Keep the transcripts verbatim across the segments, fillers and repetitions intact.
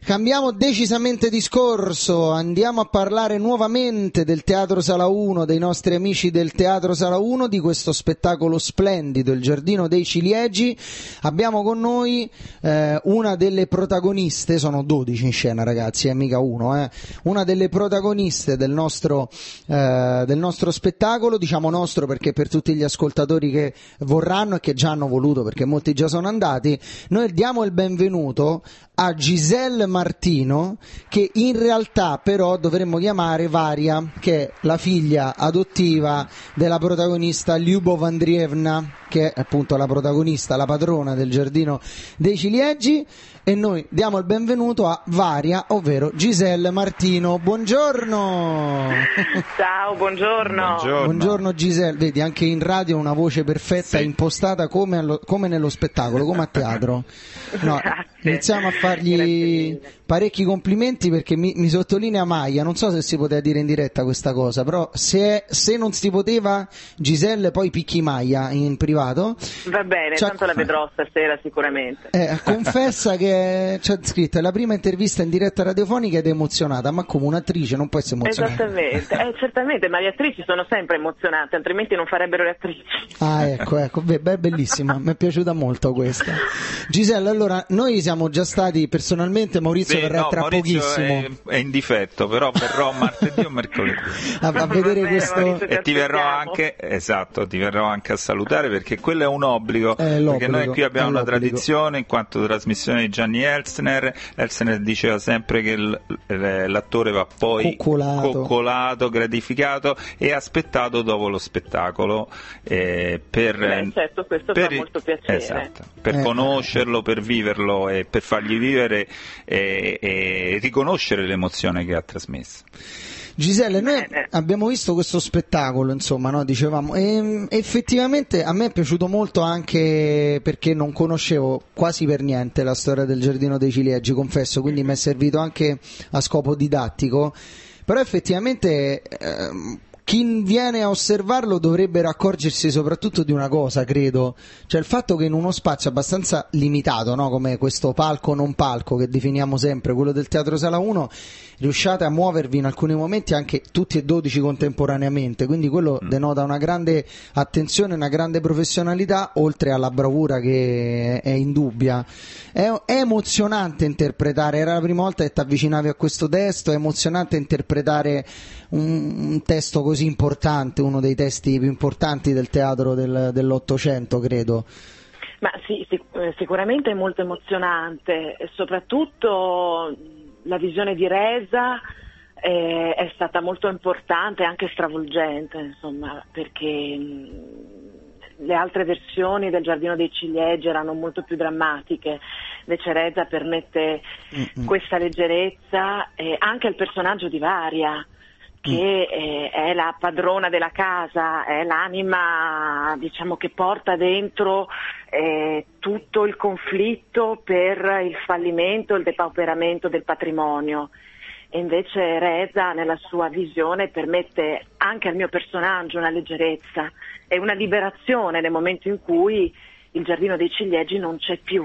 Cambiamo decisamente discorso, andiamo a parlare nuovamente del Teatro Sala uno, dei nostri amici del Teatro Sala uno, di questo spettacolo splendido, Il Giardino dei Ciliegi. Abbiamo con noi eh, una delle protagoniste, sono dodici in scena ragazzi, è mica uno, eh. una delle protagoniste del nostro, eh, del nostro spettacolo, diciamo nostro perché per tutti gli ascoltatori che vorranno e che già hanno voluto, perché molti già sono andati, noi diamo il benvenuto a Giselle Martino, che in realtà però dovremmo chiamare Varia, che è la figlia adottiva della protagonista Lyubov Andrievna, che è appunto la protagonista, la padrona del Giardino dei Ciliegi, e noi diamo il benvenuto a Varia, ovvero Giselle Martino. Buongiorno! Ciao, buongiorno! Buongiorno, buongiorno Giselle, vedi anche in radio una voce perfetta, sì, impostata come, allo, come nello spettacolo, come a teatro. No, iniziamo a fargli parecchi complimenti perché mi, mi sottolinea Maia, non so se si poteva dire in diretta questa cosa, però se, se non si poteva, Giselle poi picchi Maia in privato. Va bene, cioè, tanto la vedrò stasera sicuramente. Eh, confessa che c'è scritto, è la prima intervista in diretta radiofonica ed è emozionata, ma come un'attrice non può essere emozionata. Esattamente, eh, certamente, ma le attrici sono sempre emozionate, altrimenti non farebbero le attrici. Ah, ecco, ecco, beh, beh, bellissima, mi è piaciuta molto questa. Giselle, allora, noi siamo già stati personalmente, Maurizio sì, verrà no, tra Maurizio pochissimo. È, è in difetto, però verrò martedì o mercoledì. A, a vedere bene, questo... Maurizio, e ti verrò anche, esatto, ti verrò anche a salutare perché quello è un obbligo, eh, perché noi qui abbiamo una tradizione in quanto trasmissione di Gianni Elsner. Elsner diceva sempre che l, l'attore va poi coccolato. coccolato, gratificato e aspettato dopo lo spettacolo eh, per, Beh, certo, questo per, fa molto piacere. Esatto, per eh, conoscerlo, per viverlo e per fargli vivere e, e riconoscere l'emozione che ha trasmesso. Giselle, noi abbiamo visto questo spettacolo, insomma, no? Dicevamo, e effettivamente a me è piaciuto molto anche perché non conoscevo quasi per niente la storia del Giardino dei Ciliegi, confesso, quindi mi è servito anche a scopo didattico, però effettivamente ehm, chi viene a osservarlo dovrebbe accorgersi soprattutto di una cosa, credo, cioè il fatto che in uno spazio abbastanza limitato, no? Come questo palco non palco che definiamo sempre, quello del Teatro Sala uno, riusciate a muovervi in alcuni momenti anche tutti e dodici contemporaneamente, quindi quello denota una grande attenzione, una grande professionalità, oltre alla bravura che è indubbia. È, è emozionante interpretare, era la prima volta che ti avvicinavi a questo testo, è emozionante interpretare un, un testo così importante, uno dei testi più importanti del teatro del, dell'Ottocento, credo. Ma sì, sic- sicuramente è molto emozionante, soprattutto la visione di Reza eh, è stata molto importante e anche stravolgente, insomma, perché mh, le altre versioni del Giardino dei Ciliegi erano molto più drammatiche, invece Reza permette Mm-mm. questa leggerezza eh, anche al personaggio di Varia, che eh, è la padrona della casa, è l'anima, diciamo, che porta dentro eh, tutto il conflitto per il fallimento, il depauperamento del patrimonio. E invece Reza, nella sua visione, permette anche al mio personaggio una leggerezza e una liberazione nel momento in cui il Giardino dei Ciliegi non c'è più.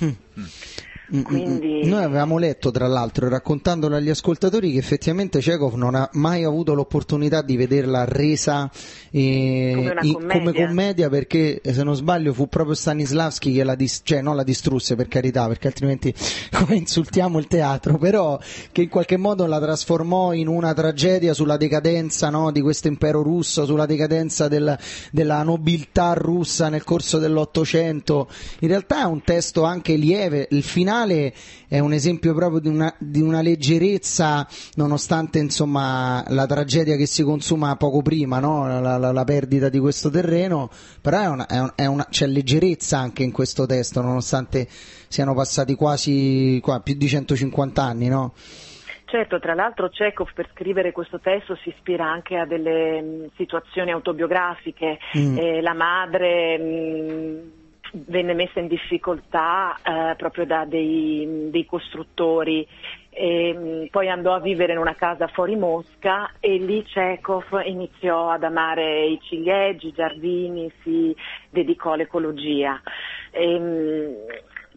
Quindi... Noi avevamo letto, tra l'altro, raccontandolo agli ascoltatori, che effettivamente Chekhov non ha mai avuto l'opportunità di vederla resa eh, come, una in, commedia. come commedia, perché se non sbaglio fu proprio Stanislavski che la dis- cioè non la distrusse, per carità, perché altrimenti come insultiamo il teatro, però che in qualche modo la trasformò in una tragedia sulla decadenza, no, di questo impero russo, sulla decadenza del, della nobiltà russa nel corso dell'Ottocento. In realtà è un testo anche lieve, il finale è un esempio proprio di una, di una leggerezza, nonostante insomma la tragedia che si consuma poco prima, no? la, la, la perdita di questo terreno, però è una, è un, è una, c'è leggerezza anche in questo testo, nonostante siano passati quasi qua, più di centocinquanta anni, no? Certo, tra l'altro Chekhov per scrivere questo testo si ispira anche a delle mh, situazioni autobiografiche, mm. eh, la madre mh, venne messa in difficoltà eh, proprio da dei, dei costruttori e mh, poi andò a vivere in una casa fuori Mosca e lì Chekhov iniziò ad amare i ciliegi, i giardini, si dedicò all'ecologia. E, mh,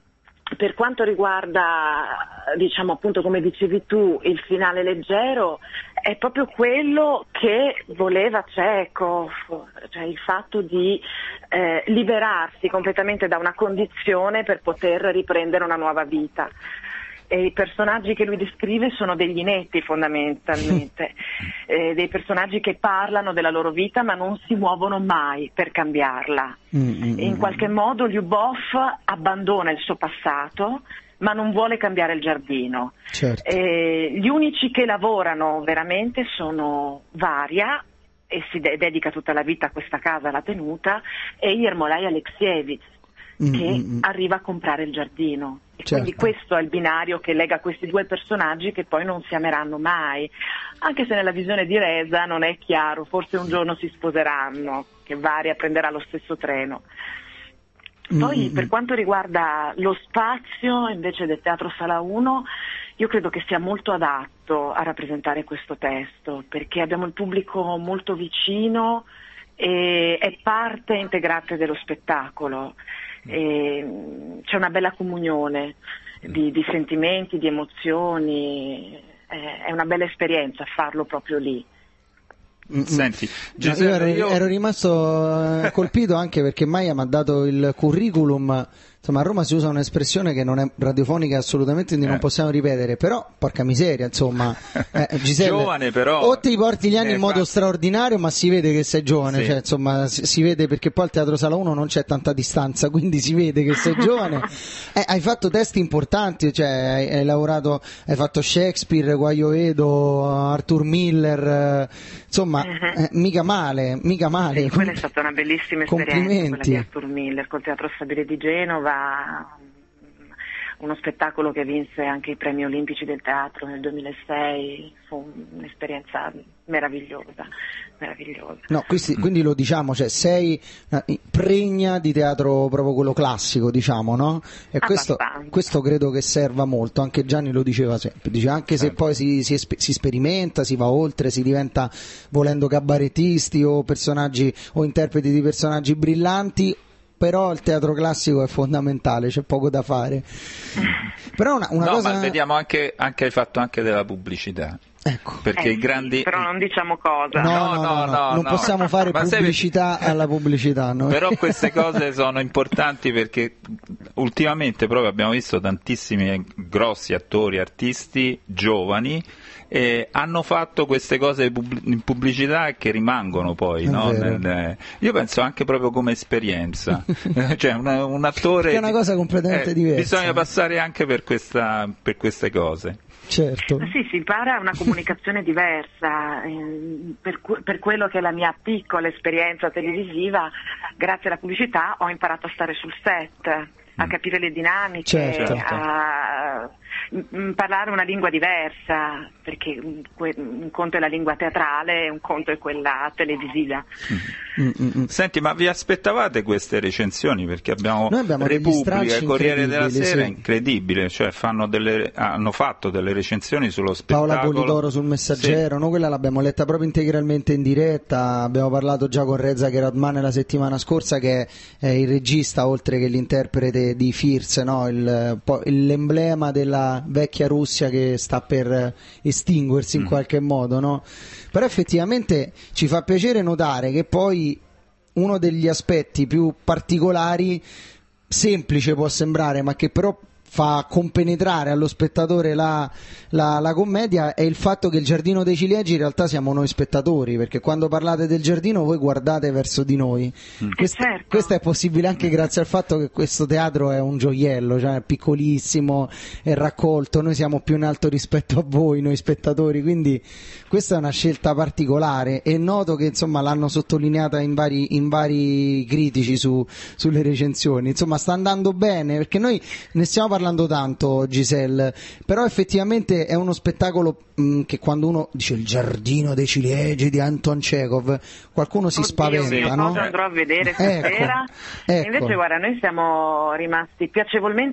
per quanto riguarda, diciamo appunto come dicevi tu, il finale leggero, è proprio quello che voleva Chekhov, cioè il fatto di eh, liberarsi completamente da una condizione per poter riprendere una nuova vita. E i personaggi che lui descrive sono degli inetti fondamentalmente, eh, dei personaggi che parlano della loro vita ma non si muovono mai per cambiarla. Mm-hmm. E in qualche modo Lyubov abbandona il suo passato ma non vuole cambiare il giardino. Certo. Eh, gli unici che lavorano veramente sono Varia, e si de- dedica tutta la vita a questa casa, alla tenuta, e Ermolai Alexievich, che mm-hmm. arriva a comprare il giardino. E certo. Quindi questo è il binario che lega questi due personaggi che poi non si ameranno mai, anche se nella visione di Reza non è chiaro, forse un giorno si sposeranno, che Varia prenderà lo stesso treno. Poi mm-hmm. per quanto riguarda lo spazio invece del Teatro Sala uno, io credo che sia molto adatto a rappresentare questo testo, perché abbiamo il pubblico molto vicino e è parte integrante dello spettacolo. E c'è una bella comunione di, di sentimenti, di emozioni, è, è una bella esperienza farlo proprio lì. Senti, Giuseppe, io ero, io ero rimasto colpito anche perché Maia mi ha dato il curriculum. Insomma, a Roma si usa un'espressione che non è radiofonica assolutamente, quindi eh. non possiamo ripetere, però porca miseria, insomma, eh, Giselle, giovane però, o ti porti gli anni eh, in modo fa... straordinario, ma si vede che sei giovane, sì. cioè insomma si, si vede, perché poi al Teatro Sala uno non c'è tanta distanza, quindi si vede che sei giovane. eh, hai fatto testi importanti, cioè hai, hai lavorato, hai fatto Shakespeare, Guaio Vedo, Arthur Miller, eh, insomma uh-huh. eh, mica male, mica male. Sì, quella è stata una bellissima esperienza, quella di Arthur Miller col Teatro Stabile di Genova, uno spettacolo che vinse anche i premi olimpici del teatro nel duemilasei, fu un'esperienza meravigliosa, meravigliosa. No, questi, quindi lo diciamo, cioè sei pregna di teatro proprio quello classico, diciamo, no? E questo, questo credo che serva molto, anche Gianni lo diceva sempre, dice, anche se poi si, si, si sperimenta, si va oltre, si diventa volendo cabarettisti o personaggi o interpreti di personaggi brillanti, però il teatro classico è fondamentale, c'è poco da fare. Però una, una no, cosa... ma vediamo anche, anche il fatto anche della pubblicità. Ecco. Perché eh, i grandi... Però non diciamo cosa. No, no, no, no, no, no non no. possiamo fare ma pubblicità sei... alla pubblicità. No? Però queste cose sono importanti perché ultimamente proprio abbiamo visto tantissimi grossi attori, artisti giovani, e hanno fatto queste cose in pubblicità che rimangono poi, no? Nel, io penso anche proprio come esperienza, cioè una, un attore... Che è una cosa completamente eh, diversa. Bisogna passare anche per, questa, per queste cose. Certo. Sì, si impara una comunicazione diversa, eh, per, per quello che è la mia piccola esperienza televisiva, grazie alla pubblicità ho imparato a stare sul set, a capire le dinamiche, certo. a m- parlare una lingua diversa, perché un, un conto è la lingua teatrale e un conto è quella televisiva. Mm-hmm. Senti, ma vi aspettavate queste recensioni? Perché abbiamo, Noi abbiamo Repubblica, Corriere della Sera, sì. incredibile, cioè fanno delle, hanno fatto delle recensioni sullo spettacolo. Paola Polidoro sul Messaggero, sì. Noi quella l'abbiamo letta proprio integralmente in diretta, abbiamo parlato già con Reza Keratman la settimana scorsa, che è il regista oltre che l'interprete di Fierce, no? il, l'emblema della vecchia Russia che sta per estinguersi in mm. qualche modo, no? Però effettivamente ci fa piacere notare che poi uno degli aspetti più particolari, semplice può sembrare, ma che però fa compenetrare allo spettatore la, la, la commedia, è il fatto che il Giardino dei Ciliegi in realtà siamo noi spettatori, perché quando parlate del giardino voi guardate verso di noi. Mm. Questo, certo. questo è possibile anche grazie al fatto che questo teatro è un gioiello, cioè è piccolissimo, è raccolto, noi siamo più in alto rispetto a voi, noi spettatori, quindi questa è una scelta particolare, e noto che insomma l'hanno sottolineata in vari, in vari critici su, sulle recensioni, insomma sta andando bene, perché noi ne stiamo parlando parlando tanto, Giselle, però effettivamente è uno spettacolo mh, che quando uno dice il Giardino dei Ciliegi di Anton Chekhov, qualcuno si Oddio, spaventa, io no? Cosa andrò a vedere stasera? Ecco, ecco. Invece guarda, noi siamo rimasti piacevolmente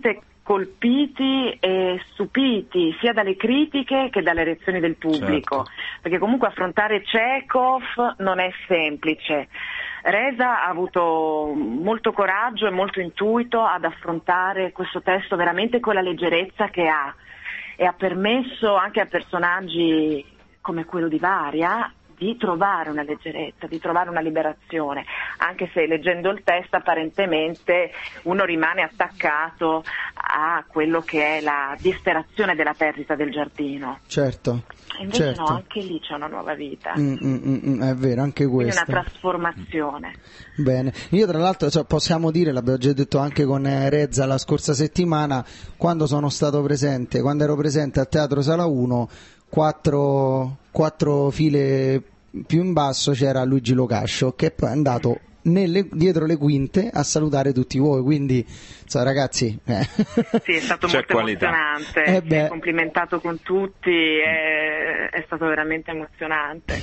colpiti e stupiti sia dalle critiche che dalle reazioni del pubblico, certo. Perché comunque affrontare Chekhov non è semplice. Reza ha avuto molto coraggio e molto intuito ad affrontare questo testo veramente con la leggerezza che ha, e ha permesso anche a personaggi come quello di Varia di trovare una leggerezza, di trovare una liberazione, anche se leggendo il testo apparentemente uno rimane attaccato a quello che è la disperazione della perdita del giardino. Certo. Invece certo. no, anche lì c'è una nuova vita. Mm, mm, mm, è vero, anche questo. Quindi una trasformazione. Bene, io tra l'altro cioè, possiamo dire, l'abbiamo già detto anche con Reza la scorsa settimana, quando sono stato presente, quando ero presente al Teatro Sala uno, quattro, quattro file più in basso c'era Luigi Locascio, che poi è andato nelle, dietro le quinte a salutare tutti voi, quindi so, ragazzi eh. sì, è stato molto qualità. emozionante, eh si è complimentato con tutti, è, è stato veramente emozionante.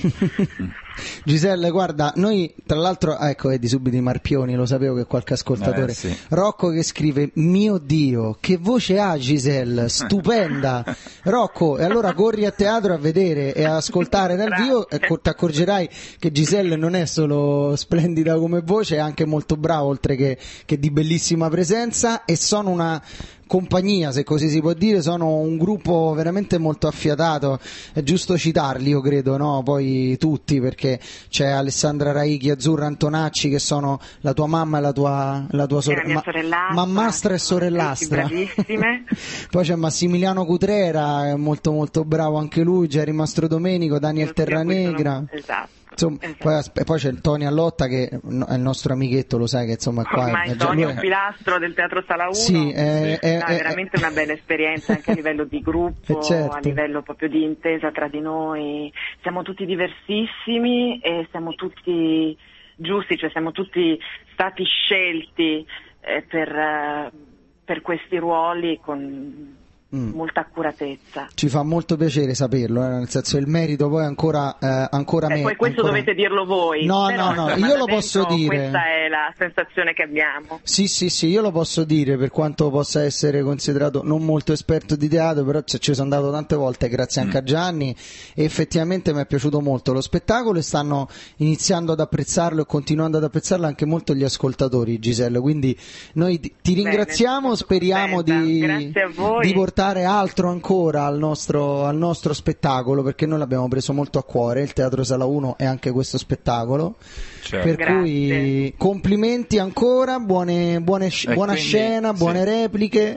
Giselle, guarda, noi tra l'altro, ecco, vedi subito i Marpioni, lo sapevo che qualche ascoltatore, eh, sì. Rocco che scrive: mio Dio, che voce ha Giselle, stupenda. Rocco, e allora corri a teatro a vedere e a ascoltare dal vivo, e ti accorgerai che Giselle non è solo splendida come voce, è anche molto brava, oltre che, che di bellissima presenza, e sono una compagnia, se così si può dire, sono un gruppo veramente molto affiatato, è giusto citarli, io credo, no? Poi tutti, perché c'è Alessandra Raichi, Azzurra Antonacci, che sono la tua mamma e la tua, la tua sore- ma- mammastra e sorellastra. Bravissime. Poi c'è Massimiliano Cutrera, è molto molto bravo anche lui, Jerry Mastro Domenico, Daniel Terranegra. Esatto. Insomma, esatto. poi, poi c'è il Tony Allotta, che è il nostro amichetto, lo sai che insomma qua ormai è, Tony è lui... un pilastro del Teatro Sala uno. Sì, è, sì. È, no, è, è veramente una bella esperienza anche a livello di gruppo, certo. A livello proprio di intesa tra di noi. Siamo tutti diversissimi e siamo tutti giusti, cioè siamo tutti stati scelti eh, per, uh, per questi ruoli con Mm. molta accuratezza. Ci fa molto piacere saperlo, eh, nel senso il merito poi ancora eh, ancora eh, me. Poi questo ancora... dovete dirlo voi. No, però, no, no, insomma, io lo posso dire. Questa è la sensazione che abbiamo. Sì, sì, sì, io lo posso dire, per quanto possa essere considerato non molto esperto di teatro, però ci sono andato tante volte grazie anche mm. a Gianni, e effettivamente mi è piaciuto molto lo spettacolo e stanno iniziando ad apprezzarlo e continuando ad apprezzarlo anche molto gli ascoltatori, Giselle, quindi noi ti, ti ringraziamo. Bene, speriamo di, di portare altro ancora ancora al nostro, al nostro spettacolo, perché noi l'abbiamo preso molto a cuore, il Teatro Sala uno e anche questo spettacolo, certo. Per Grazie. Cui complimenti ancora, buone, buone, buona quindi, scena, buone sì. repliche.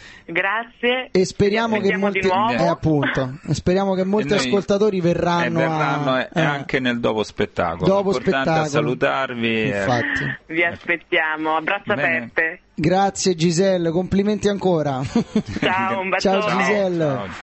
Grazie. E speriamo che molti eh, appunto, speriamo che molti noi, ascoltatori verranno, eh, verranno a, eh, anche nel dopo spettacolo. Dopo Importante spettacolo. A salutarvi. Infatti. Eh. Vi aspettiamo, abbraccio aperte. Grazie Giselle, complimenti ancora. Ciao, un bacione. Ciao Giselle. Ciao.